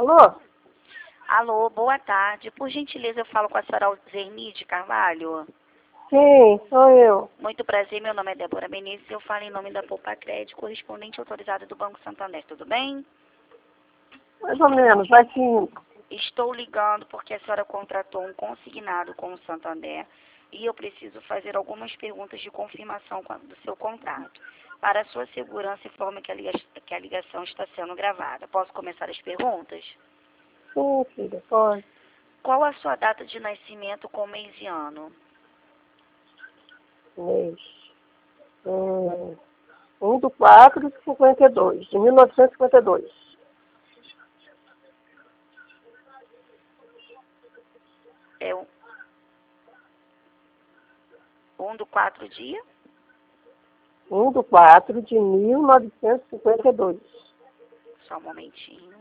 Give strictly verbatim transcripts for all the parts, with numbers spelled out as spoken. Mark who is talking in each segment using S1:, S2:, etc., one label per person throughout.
S1: Alô?
S2: Alô, boa tarde. Por gentileza, eu falo com a senhora Zerni de Carvalho.
S1: Sim, sou eu.
S2: Muito prazer, meu nome é Débora Benício. Eu falo em nome da Poupa Crédito, correspondente autorizada do Banco Santander. Tudo bem?
S1: Mais ou menos, vai sim.
S2: Estou ligando porque a senhora contratou um consignado com o Santander e eu preciso fazer algumas perguntas de confirmação do seu contrato. Para a sua segurança, informe que a liga- que a ligação está sendo gravada. Posso começar as perguntas?
S1: Sim, filha, pode.
S2: Qual a sua data de nascimento com mês e ano?
S1: Mês. Hum, um do quatro de cinquenta e dois, de mil novecentos e cinquenta e dois.
S2: É o um do quatro dia?
S1: um do quatro de mil novecentos e cinquenta e dois.
S2: Só um momentinho.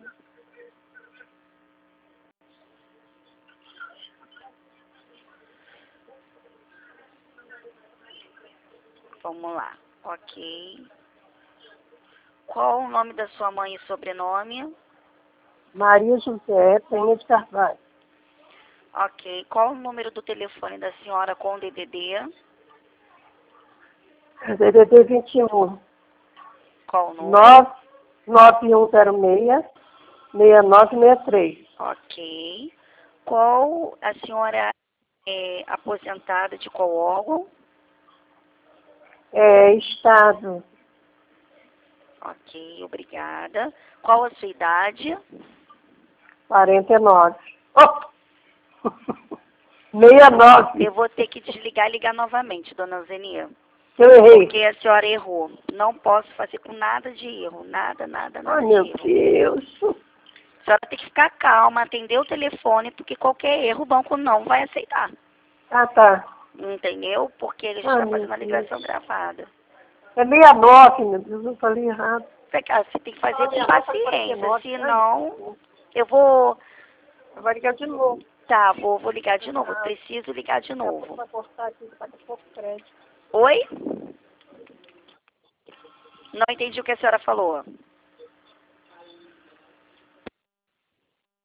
S2: Vamos lá. Ok. Qual o nome da sua mãe e sobrenome?
S1: Maria José Penha de Carvalho.
S2: Ok. Qual o número do telefone da senhora com D D D?
S1: D D D vinte e um.
S2: Qual o número?
S1: nove nove um zero seis, seis nove seis três.
S2: Ok. Qual a senhora é aposentada de qual órgão?
S1: É, Estado.
S2: Ok, obrigada. Qual a sua idade?
S1: quarenta e nove. Oh! sessenta e nove.
S2: Eu vou ter que desligar e ligar novamente, dona Zenia.
S1: Eu errei.
S2: Porque a senhora errou. Não posso fazer com nada de erro. Nada, nada, nada
S1: Ai,
S2: de
S1: meu
S2: erro.
S1: Deus.
S2: A senhora tem que ficar calma, atender o telefone, porque qualquer erro o banco não vai aceitar.
S1: Ah, tá.
S2: Entendeu? Porque ele
S1: Ai,
S2: está
S1: meu
S2: fazendo a
S1: Deus.
S2: ligação gravada.
S1: É sessenta e nove, meu Deus, eu falei errado.
S2: Você tem que fazer com
S1: Ai,
S2: paciência,
S1: ai,
S2: senão eu vou...
S1: vai ligar de novo.
S2: Tá, vou, vou ligar de novo. Eu preciso ligar de novo.
S1: Vai cortar aqui, vai ter pouco crédito.
S2: Oi? Não entendi o que a senhora falou.